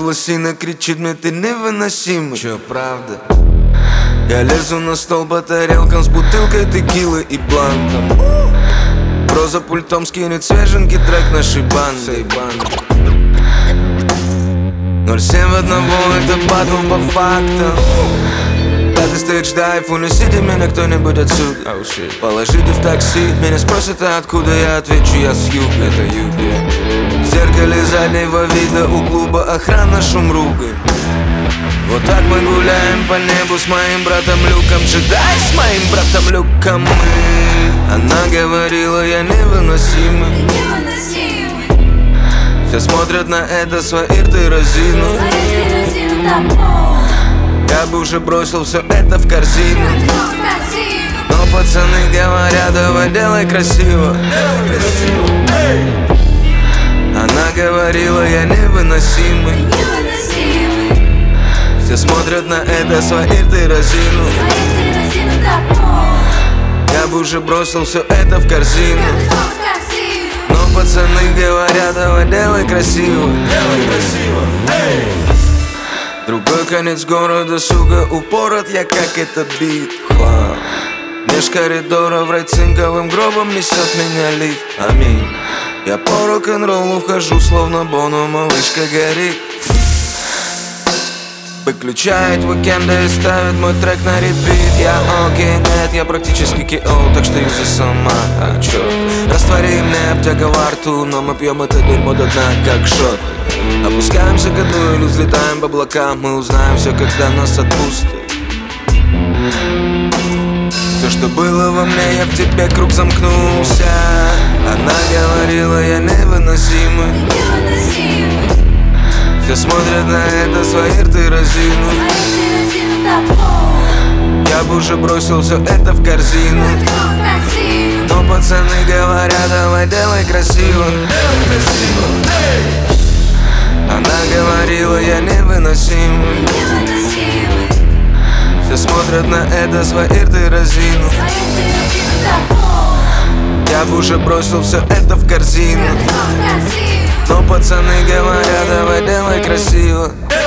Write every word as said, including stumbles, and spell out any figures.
лосина кричит мне: ты невыносимый. Чё, правда? Я лезу на стол по тарелкам с бутылкой текилы и блантом. Бро за пультом скинет свеженький трек нашей банды. ноль семь одного это батл по фактам. Пятый стейдж дайв, унесите меня кто-нибудь отсюда. oh, Положите в такси, меня спросят, а откуда, я отвечу: я с юга. Это юг. В зеркале заднего вида у клуба охрана шум ругает. Вот так мы гуляем по небу с моим братом Люком. Джедай с моим братом Люком. Она говорила: я невыносимый. Все смотрят на это свои рты разину. Я бы уже бросил все это в корзину. Но пацаны говорят: давай делай красиво. Она говорила: я невыносимый. Все смотрят на это свои рты разину. Я бы уже бросил все это в корзину. Но пацаны говорят: давай делай красиво. Делай красиво, эй! Другой конец города, сука, упорот я, как это бит. Хлам. Меж коридоров райцинковым гробом несет меня лифт. Аминь. Я по рок-н-роллу вхожу, словно Боно, малышка горит. Выключает уикенды и ставит мой трек на репит. Я окей, нет, я практически кей-о, так что юзай сама. А, черт, раствори мне аптека во рту, но мы пьем это дерьмо до дна, как шот. Опускаемся ко дну или взлетаем по облакам. Мы узнаем все, когда нас отпустят. Все, что было во мне, я в тебе круг замкнулся. Она говорила: я невыносимый. Все смотрят на это свои рты разину. Я бы уже бросил все это в корзину. Но пацаны говорят: давай делай красиво. Она говорила: я невыносимый. Все смотрят на это свои рты разину. Я бы уже бросил все это в корзину. Но пацаны говорят: давай делай красиво.